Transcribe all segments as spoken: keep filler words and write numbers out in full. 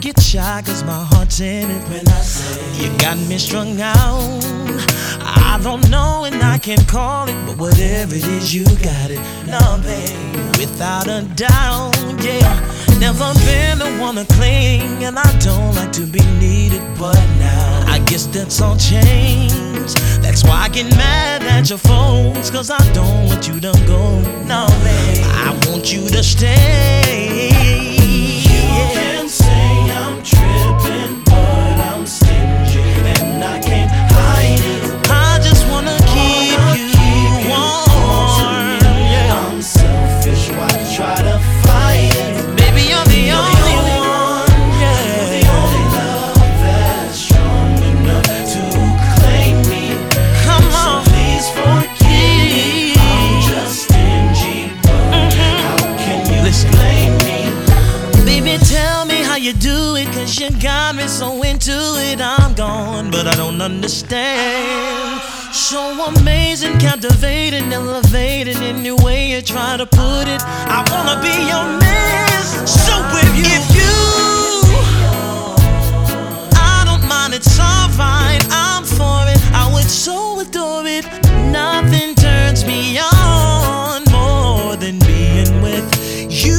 get shy cause my heart's in it. When I say you got me strung out, I don't know and I can't call it, but whatever it is, you got it. No, babe, without a doubt, yeah. Never been the one to cling, and I don't like to be needed, but now I guess that's all changed. That's why I get mad at your folks, cause I don't want you to go. No, babe, I want you to stay. You can say I'm tripping, but I'm stingy, and I can't hide it. I just wanna keep wanna you keep you warm. Yeah. I'm selfish, why try to fight it? Baby, you're the You're only, the only one. one. Yeah. You're the only love that's strong enough to claim me. Come So on. please forgive me. I'm just stingy, but Mhm. how can you Listen. blame me? Baby, tell me how you do it, cause you got me so into it. I'm gone, but I don't understand. So amazing, captivating, elevating, any way you try to put it. I wanna be your man. So if you, if you, I don't mind, it's alright, I'm for it. I would so adore it. Nothing turns me on more than being with you.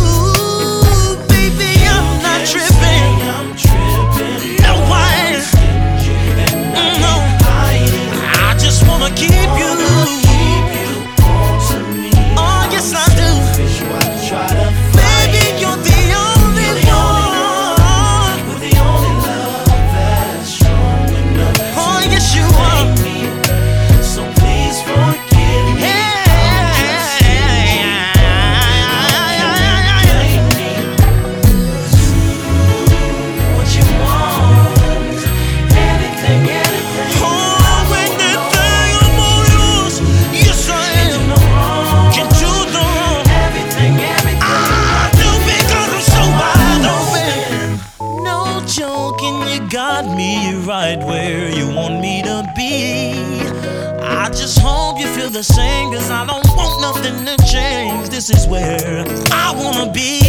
Baby, I'm not Can't tripping. say I'm tripping. No, I, I'm stingy, and I no, can't hide it. I just wanna keep you. Wanna keep you warm to me. Oh, yes, I do. Selfish, why try to fight Baby, it? you're the only You're the only one. With the only love that's strong enough Oh, to yes, you claim are. me. So please forgive me. I'm just stingy, blame me. What you want? Anything, anything. Oh, anything, I'm all yours. Yes, I Do am. no wrong. Can do the wrong. Everything, everything. I do because I'm so wide open. No joking, you got me right where you want me to be. I just hope you feel the same, cause I don't want nothing to change. This is where I wanna be.